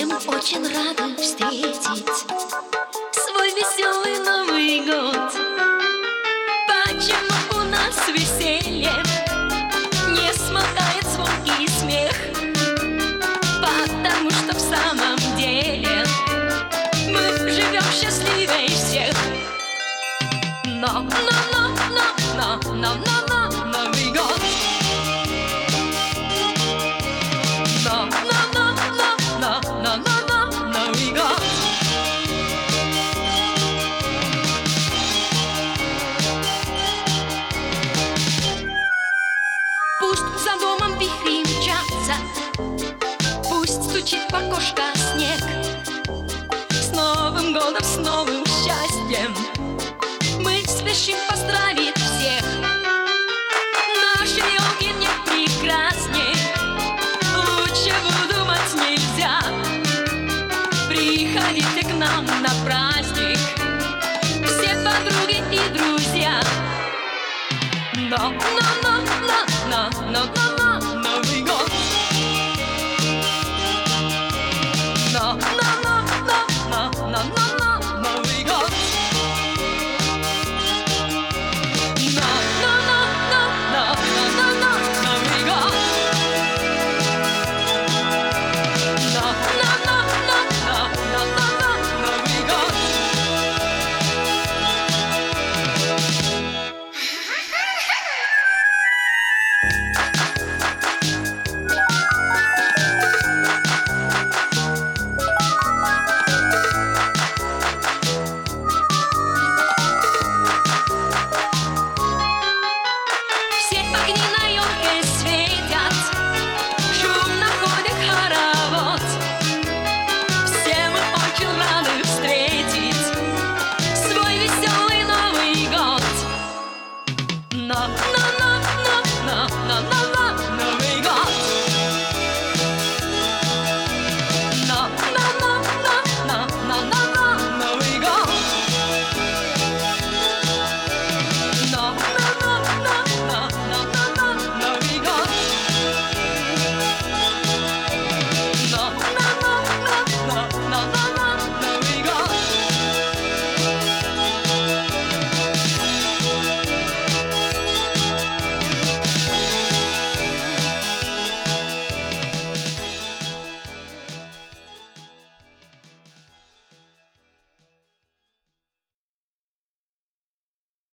Все мы очень рады встретить свой веселый Новый год. Почему у нас веселье не смолкает звонкий смех? Потому что в самом деле мы живем счастливее всех. Но Новый год. Новый год. Пусть за домом вихри мчатся, пусть стучит в окошко снег. С Новым годом, с новым счастьем мы спешим поздравить